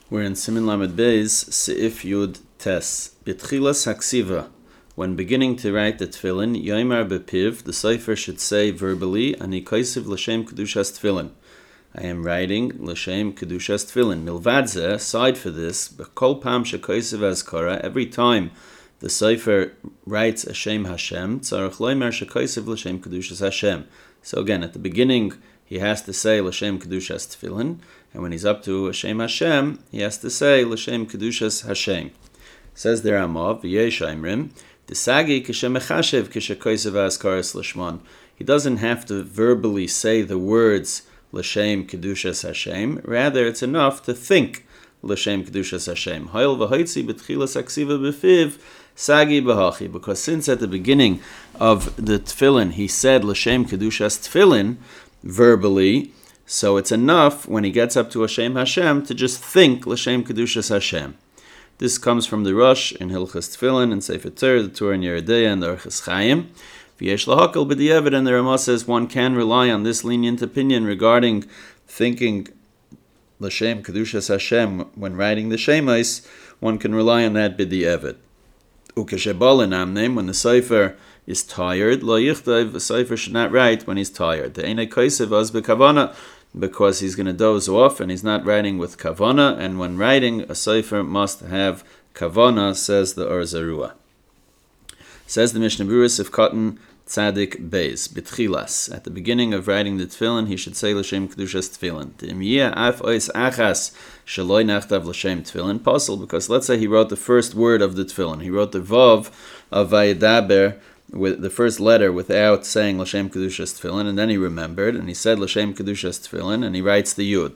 We're in Simin Lamed Beis, Seif Yud Tes. B'tchilas haksiva. When beginning to write the tefillin, Yoimar bepiv, the cipher should say verbally, Ani kaisiv l'shem kedushas tefillin. I am writing l'shem kedushas tefillin. Milvadze, aside for this, b'kol pam shekaisiv azkara, every time the cipher writes Hashem Hashem, tzarech loimer shekaisiv l'shem kedushas Hashem. So again, at the beginning, he has to say L'Shem Kedushas Tefillin, and when he's up to Hashem Hashem, he has to say L'Shem Kedushas Hashem. Says there Amav, V'yesh Aimrim, D'sagi k'shem mechashev k'shekoisev azkaras l'shman. He doesn't have to verbally say the words L'Shem Kedushas Hashem, rather it's enough to think L'Shem Kedushas Hashem. Ha'il v'hoitzi b'tchilas aksiva b'fiv, Sagi b'hachi, because since at the beginning of the Tefillin he said L'Shem Kedushas Tefillin, verbally, so it's enough when he gets up to Hashem Hashem to just think L'Shem Kedushas Hashem. This comes from the Rosh in Hilchas Tefillin and Sefer Torah, the Torah in Yeridea and the Orchos Chaim. V'yesh lahakol b'di'evid, and the Ramah says one can rely on this lenient opinion regarding thinking L'Shem Kedushas Hashem when writing the Shemais. One can rely on that b'di'evid. Ukeshebal in Amnem, when the Sefer is tired, lo yichtav, the cipher should not write when he's tired. The einay kaisev az bekavana, because he's going to doze off and he's not writing with kavana, and when writing, a cipher must have kavana, says the Or Zarua. Says the Mishnah Berurah if cotton tzadik beis bitchilas. At the beginning of writing the tefillin, he should say L'Shem Kedushas Tefillin. D'imiyah af ois achas shaloi nachtav L'Shem Tefillin possible, because let's say he wrote the first word of the tefillin. He wrote the vav of Vayedaber, with the first letter, without saying L'Shem Kedushas Tefillin, and then he remembered, and he said L'Shem Kedushas Tefillin, and he writes the Yud.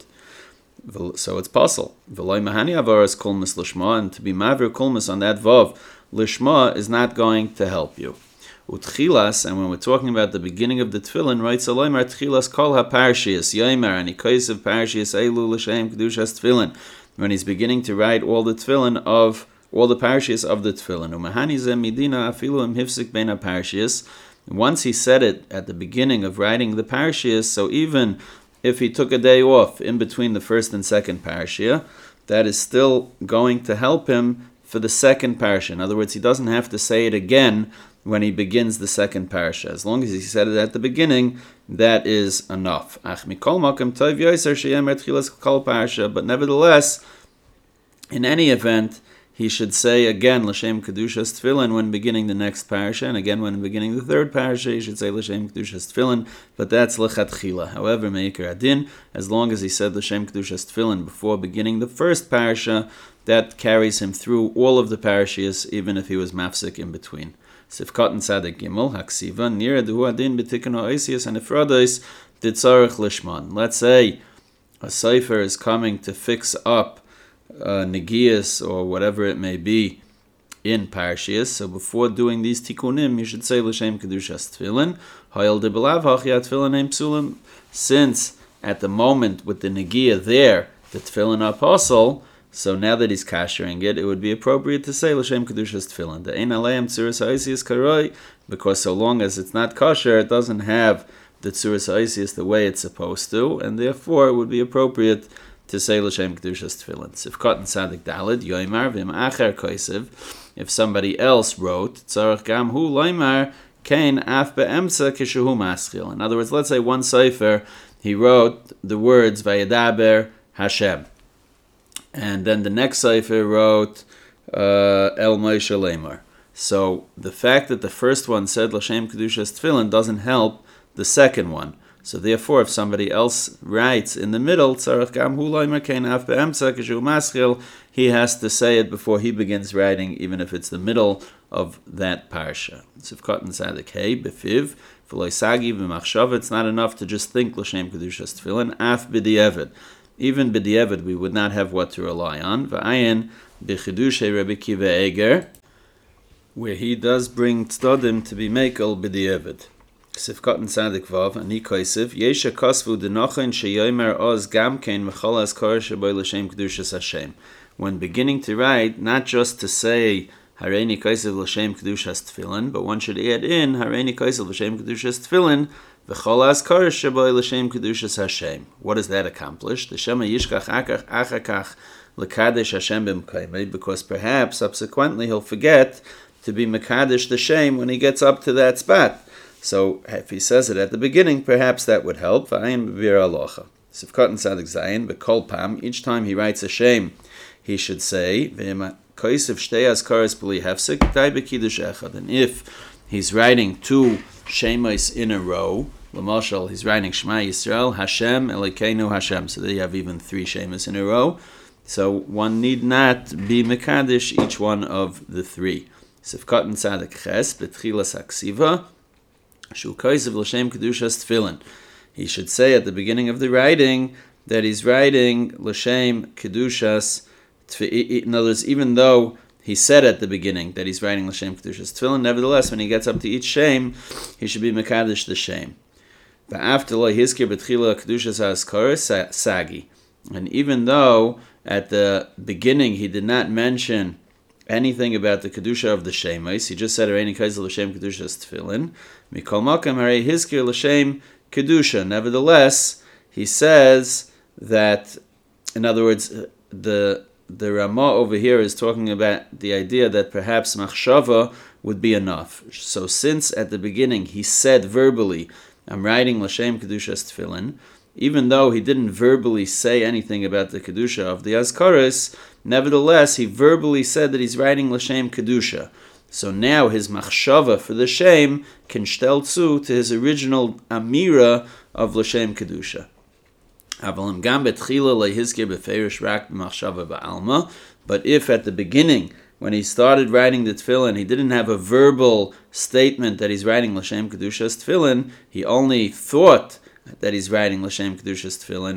So it's possible. V'loi mahani avaras kulmis l'shma, and to be mavir kulmis on that vav, l'shma is not going to help you. Utchilas, and when we're talking about the beginning of the Tefillin, writes Aloymar Tchilas kol ha-parshiyas, Yoimar, and ikoisev parshiyas eilu L'Shem Kedushas Tefillin, when he's beginning to write all the Tefillin of all the parashiyas of the Tefillin. Umahani zeh midina afilu im hifzik bein ha-parashiyas. Once he said it at the beginning of writing the parashiyas, so even if he took a day off in between the first and second parashiyah, that is still going to help him for the second parashiyah. In other words, he doesn't have to say it again when he begins the second parashiyah. As long as he said it at the beginning, that is enough. Ach mikol makom tov yoser sheyemer tchilas kol parashiyah. But nevertheless, in any event, he should say again L'Shem Kedushas Tefillin when beginning the next parasha, and again when beginning the third parasha, he should say L'Shem Kedushas Tefillin, but that's L'chatchila. However, Meikar Adin, as long as he said L'Shem Kedushas Tefillin before beginning the first parasha, that carries him through all of the parashas, even if he was mafsik in between. Sifkat and Tzaddik Gimel, Haksiva, Nira Dehu Adin B'tikun Ha'oisius and Efradais Ditzarech Lishman. Let's say a cipher is coming to fix up Negias or whatever it may be in Parashiyas. So before doing these tikkunim, you should say L'Shem Kedushas Tefillin. Ha'il de belav ha'chiyat Tefillin ein psulim. Since at the moment with the Negia there, the Tefillin are apostle, so now that he's kashering it, it would be appropriate to say L'Shem Kedushas Tefillin. The ein aleim tzuras ha'oisius karoi, because so long as it's not kosher, it doesn't have the tzuras ha'oisius the way it's supposed to, and therefore it would be appropriate to say L'Shem Kedushas Tefillin. Sifkat and Tzaddik Daled, Yoimar v'im acher koisev, if somebody else wrote, Tzarech gam hu loimar kein af be'emtza kishehu maschil. In other words, let's say one cipher, he wrote the words Vayedaber Hashem. And then the next cipher wrote El Moshe Lemar. So the fact that the first one said L'Shem Kedushas Tefillin doesn't help the second one. So therefore, if somebody else writes in the middle, he has to say it before he begins writing, even if it's the middle of that parsha. It's not enough to just think L'Shem Kedushas Tefillin. Af b'di'evid. Even b'di'evid, we would not have what to rely on. V'ayin b'chidushay Rabbi Kiva Eger, where he does bring tzdodim to be mekel b'di'evid. Sifkat and Tzaddik Vav, Ani Koisiv, Yesha Kosvu Denochen Sheyomer Oz Gamkein Mechol Azkar Sheboy L'Shem Kedushas Hashem. When beginning to write, not just to say Hareini Koisiv L'Shem Kedushas Tefillin, but one should add in Hareini Koisiv L'Shem Kedushas Tefillin, V'chol Azkar Sheboy L'Shem Kedushas Hashem. What does that accomplish? The Shema Yishkach Achakach l'kadesh Hashem b'mkaimei, because perhaps subsequently he'll forget to be mekadesh the shem when he gets up to that spot. So if he says it at the beginning, perhaps that would help. V'ayin b'vir alocha. Sifkat and Sadik Zayin, b'kol pam, each time he writes a shem, he should say, and if he's writing two shemais in a row, l'mashal, he's writing Shema Yisrael, Hashem, Elokeinu Hashem. So there you have even three shemais in a row. So one need not be mekadesh each one of the three. Sifkat and Sadik Ches, b'tchilas haksiva, shu koisev l'shem kedushas tefillin. He should say at the beginning of the writing that he's writing l'shem kedushas. In other words, even though he said at the beginning that he's writing l'shem kedushas tefillin, nevertheless, when he gets up to each shem, he should be mekadesh the shem. And even though at the beginning he did not mention anything about the kedusha of the shemais, he just said Areini Kaizel l'shem kedushas tefillin. Mikol makam harei hizkir l'shem kedusha. Nevertheless, he says that, in other words, the Ramah over here is talking about the idea that perhaps machshava would be enough. So since at the beginning he said verbally, I'm writing l'shem kedushas tefillin, even though he didn't verbally say anything about the kedusha of the azkaros, nevertheless he verbally said that he's writing l'shem kedusha. So now his machshava for the shem can shtelzu to his original amira of l'shem kedusha. But if at the beginning, when he started writing the tefillin, he didn't have a verbal statement that he's writing l'shem kedushas tefillin, he only thought that he's writing l'shem kedushas tefillin,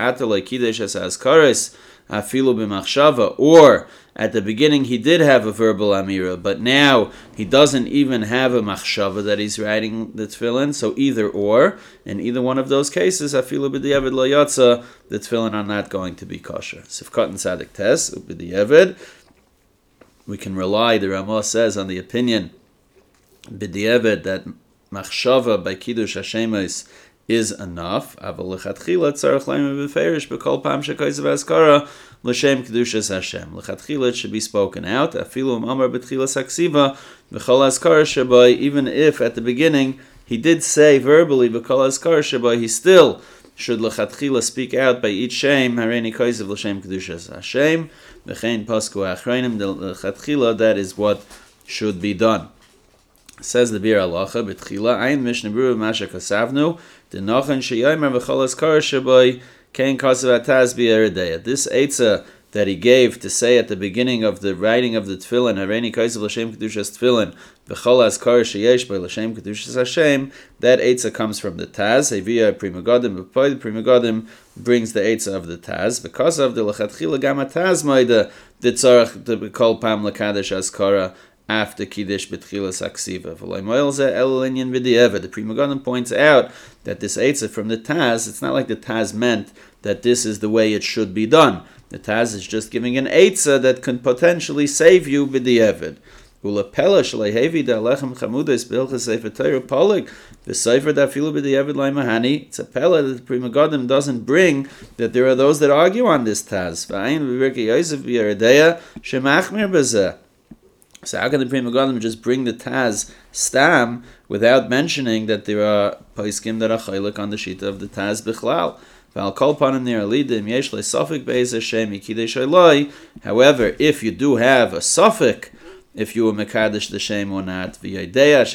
or at the beginning he did have a verbal amira, but now he doesn't even have a machshava that he's writing the tefillin. So either or, in either one of those cases, afilu b'diavad lo yotza, the tefillin are not going to be kosher. Sifkat and Sadik Tes, b'diavad, we can rely, the Ramah says, on the opinion b'diavad that machshava by kiddush hashemos is enough. Aval lechatchila tzarich laim b'ferish b'kol pam shekoisav askara l'shem kedushas Hashem. Lechatchila it should be spoken out. Afilu amar b'tchilas haksiva b'chol askara shabai. Even if at the beginning he did say verbally b'kol askara shabai, he still should lechatchila speak out by each shem. Hareini koisav l'shem kedushas Hashem. V'chein pasku achreinim lechatchila. That is what should be done. Says the Bir Halacha, B'tchila, Ayin Mishnah Berurah Masha Kasavnu, D'nochan sheyomer v'chol askara shabai, kein kasav ataz b'yeredeya. This eitzah that he gave to say at the beginning of the writing of the tefillin, Hareini Kaisav l'shem kedushas tefillin, v'chol askara sheyesh by l'shem kedushas Hashem, that eitzah comes from the Taz. Hevia Pri Megadim, the Pri Megadim brings the eitzah of the Taz. Because of the lechatchila gam ataz maida, the tzarach to b'kol pam l'kadesh askara, after Kiddush B'tchilas Haksiva. The Pri Megadim points out that this eitzah from the Taz, it's not like the Taz meant that this is the way it should be done. The Taz is just giving an eitzah that can potentially save you b'di'evid. Ulapela shleihevi da'alechem chamudas b'ilchas sefer Torah polik v'sefer da'afilu b'di'evid laimahani. It's a pella that the Pri Megadim doesn't bring, that there are those that argue on this Taz. V'ayin v'virkei Yosef v'yeredeya shemachmir b'zeh. So how can the Pri Megadim just bring the Taz stam without mentioning that there are poskim that are chaylik on the shita of the Taz bichlal? However, if you do have a suffix, if you were mekadesh the shem or not, the Bir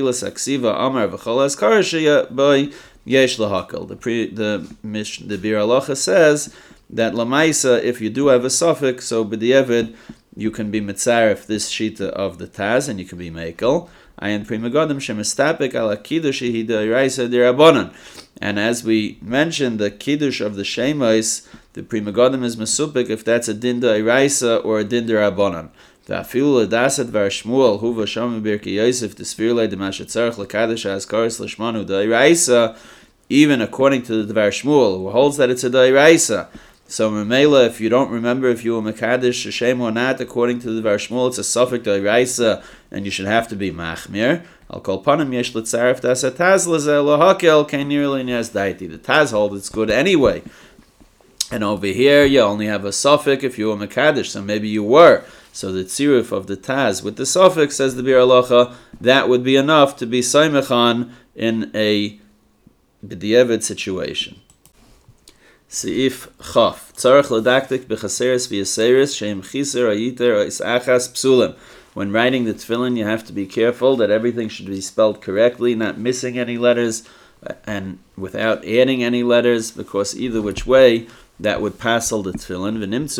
Halacha says that lamaisa, if you do have a suffix, so b'di'evid, you can be mitzaref this shita of the Taz, and you can be mekel. Ayin Pri Megadim shemestapik ala kiddush hi d'oraisa d'Rabbanan. And as we mentioned, the kiddush of the shemais, the Pri Megadim is mesupik if that's a din d'oraisa or a din d'Rabbanan. V'afilu l'dasat var Shmuel hu v'sham b'birkei Yosef t'sfir lei d'mashet tzarich l'kadosh ha'azkaros l'shmanu d'oraisa. Even according to the Dvar Shmuel, who holds that it's a d'oraisa. So Memela, if you don't remember if you were Mekadesh Hashem or not, according to the Dvar Shmuel, it's a suffix d'oraisa, and you should have to be machmir. Al kol panim yesh l'tzaref das hataz l'zeh lohakel kein nir l'nyaz daiti. The Taz hold it's good anyway And over here, you only have a suffix if you were Mekadesh, so maybe you were. So the tziruf of the Taz with the suffix, says the Bir Halacha, that would be enough to be Saimechan in a B'diavad situation. Seif Chaf. Tzarech ledaktik b'chaseres v'yaseres sheim chiser ayiter is achas psulim. When writing the tefillin, you have to be careful that everything should be spelled correctly, not missing any letters, and without adding any letters, because either which way, that would passel the tefillin.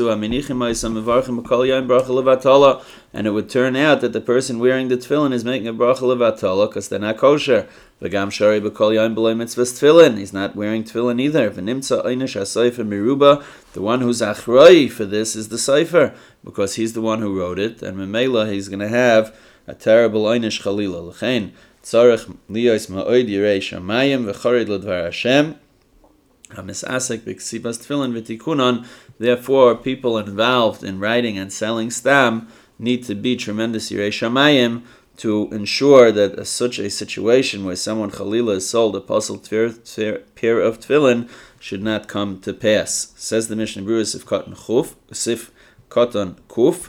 And it would turn out that the person wearing the tefillin is making a bracha levatala because they're not kosher. He's not wearing tefillin either. The one who's achroi for this is the sefer, because he's the one who wrote it, and memela he's going to have a terrible einish chalila. L'chein tzarech liyos ma'od yirei shamayim v'chorid l'dvar Hashem. Therefore, people involved in writing and selling stam need to be tremendous Yirei Shamayim to ensure that such a situation where someone Chalila is sold a puzzle pair of tefillin should not come to pass. Says the Mishnah Berurah Sif Katan Kuf,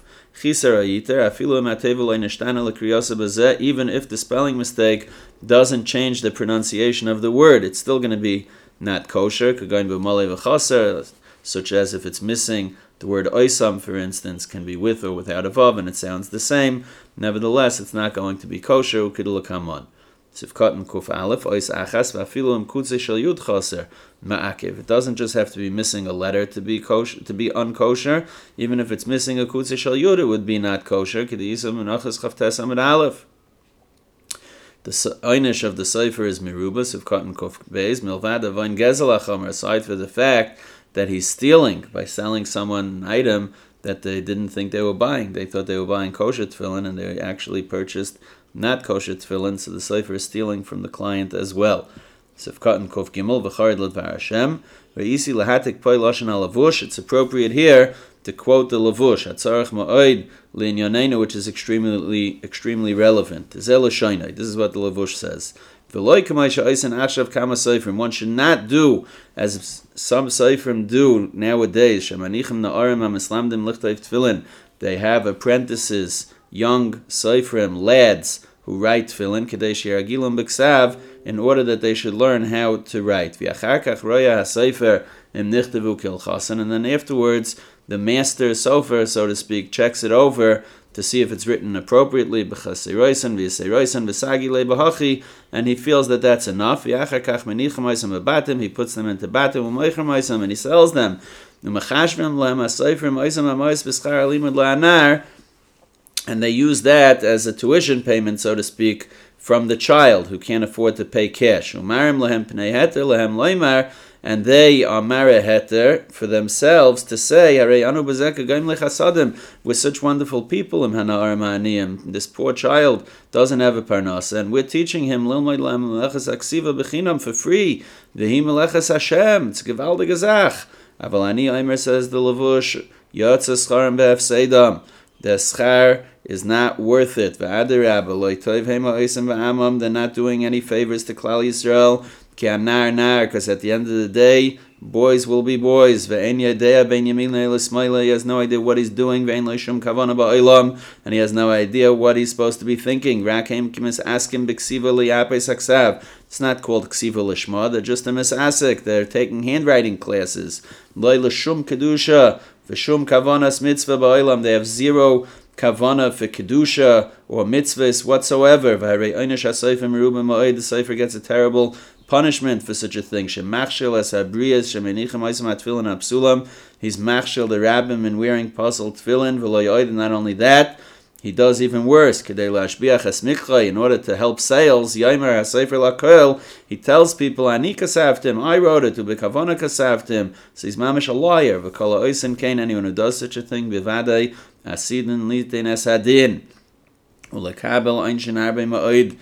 even if the spelling mistake doesn't change the pronunciation of the word, it's still going to be not kosher, such as if it's missing the word oisam, for instance, can be with or without a vav, and it sounds the same. Nevertheless, it's not going to be kosher. It doesn't just have to be missing a letter to be kosher, to be unkosher. Even if it's missing a kutze shel yud, it would be not kosher. The einish of the sefer is merubas of cotton kuf beis milvad avain gezel achomer, aside for the fact that he's stealing by selling someone an item that they didn't think they were buying. They thought they were buying kosher tefillin, and they actually purchased not kosher tefillin, so the sefer is stealing from the client as well. Sif cotton kuf gimel v'charid l'dvar Hashem ve'isi lahatik poi lashon halavush. It's appropriate here to quote the Lavush, Hatzarech Ma'oid L'Inyanenu, which is extremely relevant. This is what the Lavush says. One should not do as some seifrim do nowadays. They have apprentices, young seifrim, lads, who write tefillin, in order that they should learn how to write. And then afterwards, the master sofer, so to speak, checks it over to see if it's written appropriately, and he feels that that's enough. He puts them into batim, and he sells them. And they use that as a tuition payment, so to speak, from the child who can't afford to pay cash. And they are maraheter for themselves to say, we're such wonderful people, this poor child doesn't have a parnasa, and we're teaching him for free. It's gewaltige Zach. Avalani Aimer, says the Lavush, the schar is not worth it. They're not doing any favors to Klal Yisrael, because at the end of the day, boys will be boys. He has no idea what he's doing, and he has no idea what he's supposed to be thinking. It's not called ksiva lishma, they're just a misasik. They're taking handwriting classes. They have zero kavana for kedusha or mitzvahs whatsoever. The sefer gets a terrible punishment for such a thing. He's machshel the rabbim in wearing puzzle tefillin. Not only that, he does even worse. In order to help sales, he tells people, Ani kasavtim, I wrote it, ubekavana kasavtim. So he's mamish a liar. Anyone who does such a thing, bivadei asidin litin esadin. Ulekabel einshin arbe ma'oid.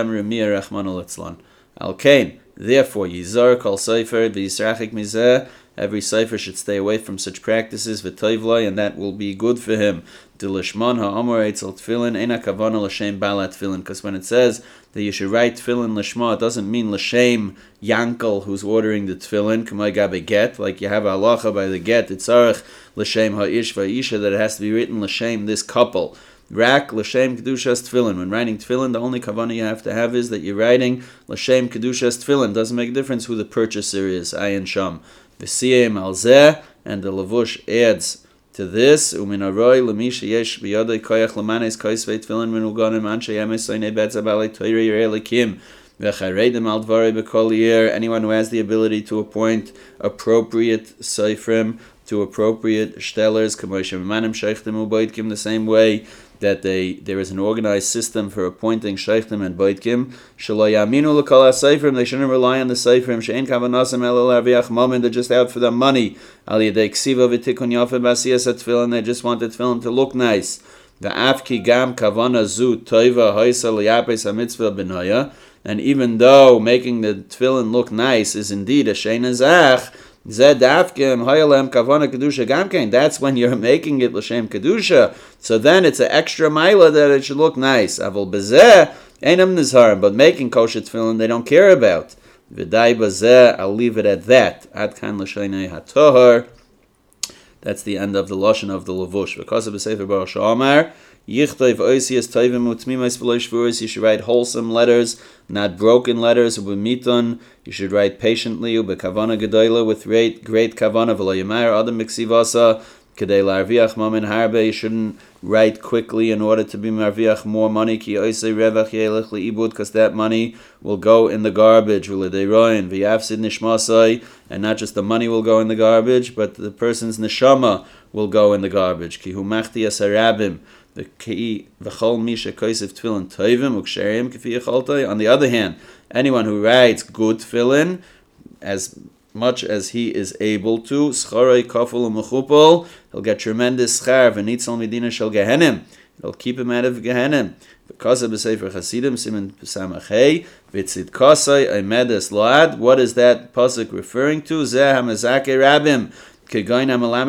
Therefore, Yizar kol sefer v'yisrachik mizeh, Every Sefer should stay away from such practices, v'toivloi, and that will be good for him. Dilishman ha'amor eitzel tefillin, eina kavana l'shem balat tefillin. Because when it says that you should write tefillin l'shma, it doesn't mean l'shem Yankel who's ordering the tefillin, k'may gabe get, like you have a halacha by the get, it's arich l'shem ha'ish va'isha, that it has to be written l'shem this couple. Rak l'shem kedushas tefillin. When writing tefillin, the only kavanah you have to have is that you're writing l'shem kedushas tefillin. Doesn't make a difference who the purchaser is. Ayin sham. V'siyem al zeh, and the lavush adds to this. Umin aroi l'misha yesh b'yadei koyach l'manes koisvei tefillin menuganim anshe yemes soinei betza balei toiri yerelikim. V'charedim al dvari b'kol yer. Anyone who has the ability to appoint appropriate seifrim, to appropriate shtelers, k'moshe m'manim sheichtim u'boitkim, the same way that there is an organized system for appointing sheichtim and boitkim. Shelo yaminu l'kol ha-seifrim, they shouldn't rely on the seifrim. She'en kavanasam elo l'arviach mammon, they're just out for the money. Al yedei ksiva v'tikun yafe b'asiyas ha-tefillin, they just want the tefillin to look nice. V'af ki gam kavana zu toiva hoisa l'yapes ha-mitzvah b'noya, and even though making the tefillin look nice is indeed a shein azach, that's when you're making it l'shem kedusha. So then it's an extra mila that it should look nice. Avol bezeh einam nizharim, but making kosher tefillin they don't care about. V'dai bazeh, I'll leave it at that. Ad kan l'shenei hatohar. That's the end of the lashon of the lavush. Because of the Sefer Baruch Sha'amar, Yichtov oisias tovim utmimais v'lo shvuros. You should write wholesome letters, not broken letters. U'b'miton, you should write patiently. U'b'kavana gedola, with great kavana. V'lo yamar adam miksivasa kedei larviach mamin harbe. You shouldn't write quickly in order to be marviach more money. Ki oisei revach yelech liibud, because that money will go in the garbage. V'ledeiroin v'yafsid nishmasai, and not just the money will go in the garbage, but the person's neshama will go in the garbage. Ki hu machtias harabim. On the other hand, anyone who writes good tefillin, as much as he is able to, he'll get tremendous schar. It'll keep him out of Gehenim. Because of the Sefer Chasidim, Siman Samachei, what is that pasuk referring to? Zeh hamazake rabim. This is a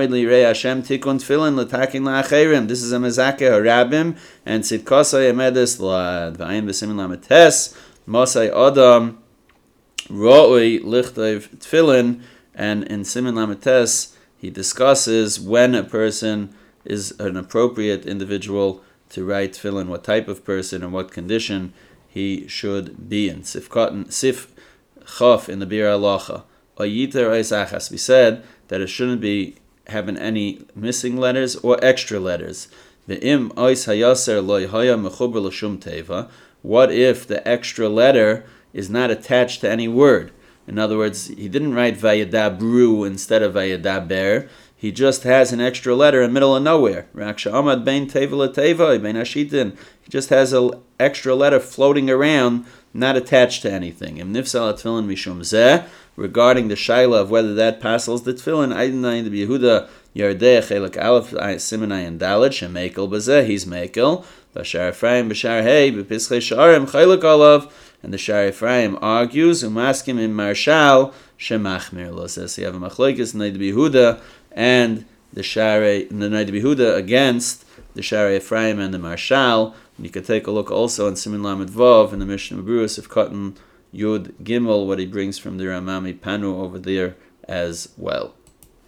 mezake harabim, and tzidkasai emedes lad. V'ayin b'simin lametes, masai adam ro'oi lichtov tefillin, and in simin lametes he discusses when a person is an appropriate individual to write tefillin, what type of person and what condition he should be in. Sif chaf in the Bir Halacha. We said that it shouldn't be having any missing letters or extra letters. What if the extra letter is not attached to any word? In other words, he didn't write vayadabru instead of vayadaber. He just has an extra letter in the middle of nowhere. He just has an extra letter floating around, not attached to anything. Regarding the shaila of whether that passes the tefillin, Aydin the Yehuda Yardeh Chelak Aleph Simonai and Dalet Shemekel Bazeh, he's Mekel. Bashar Ephraim Bashar Hey Bepischei Sharim Chelak Olav, and the Shar Ephraim argues Umaskim in Marshal Shemachmir Lo, says you have a machlokes Naid Yehuda and the Naid Yehuda against the Shar Ephraim and the Marshal. And you can take a look also in Simin Lamed Vav in the Mishnah Berurah of Cotton Yud Gimel, what he brings from the Ramami Panu over there as well.